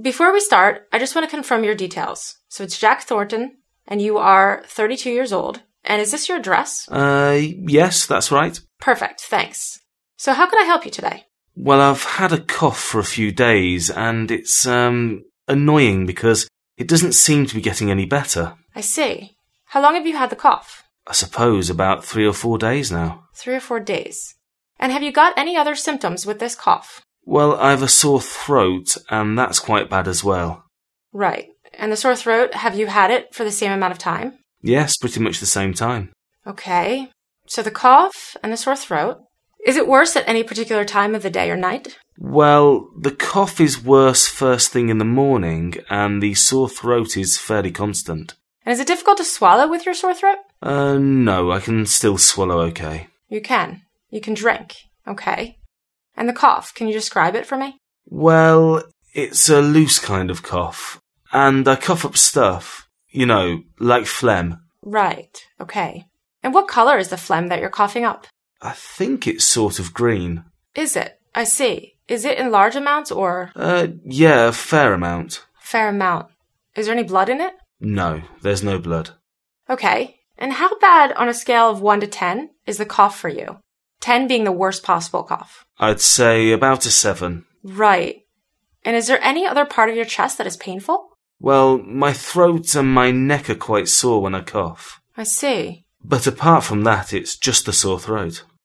Before we start, I just want to confirm your details. So it's Jack Thornton, and you are 32 years old. And is this your address? Yes, that's right. Perfect, thanks. So how can I help you today? Well, I've had a cough for a few days, and it's, annoying because it doesn't seem to be getting any better. I see. How long have you had the cough? I suppose about 3 or 4 days now. 3 or 4 days. And have you got any other symptoms with this cough? Well, I've a sore throat, and that's quite bad as well. Right. And the sore throat, have you had it for the same amount of time? Yes, pretty much the same time. Okay. So the cough and the sore throat. Is it worse at any particular time of the day or night? Well, the cough is worse first thing in the morning, and the sore throat is fairly constant. And is it difficult to swallow with your sore throat? No, I can still swallow okay. You can. You can drink. Okay. And the cough, can you describe it for me? Well, it's a loose kind of cough, and I cough up stuff, like phlegm. Right. Okay. And what color is the phlegm that you're coughing up? I think it's sort of green. Is it? I see. Is it in large amounts or? Yeah, a fair amount. Fair amount. Is there any blood in it? No, there's no blood. Okay. And how bad on a scale of 1 to 10 is the cough for you? 10 being the worst possible cough. I'd say about a 7. Right. And is there any other part of your chest that is painful? Well, my throat and my neck are quite sore when I cough. I see. But apart from that, it's just the sore throat.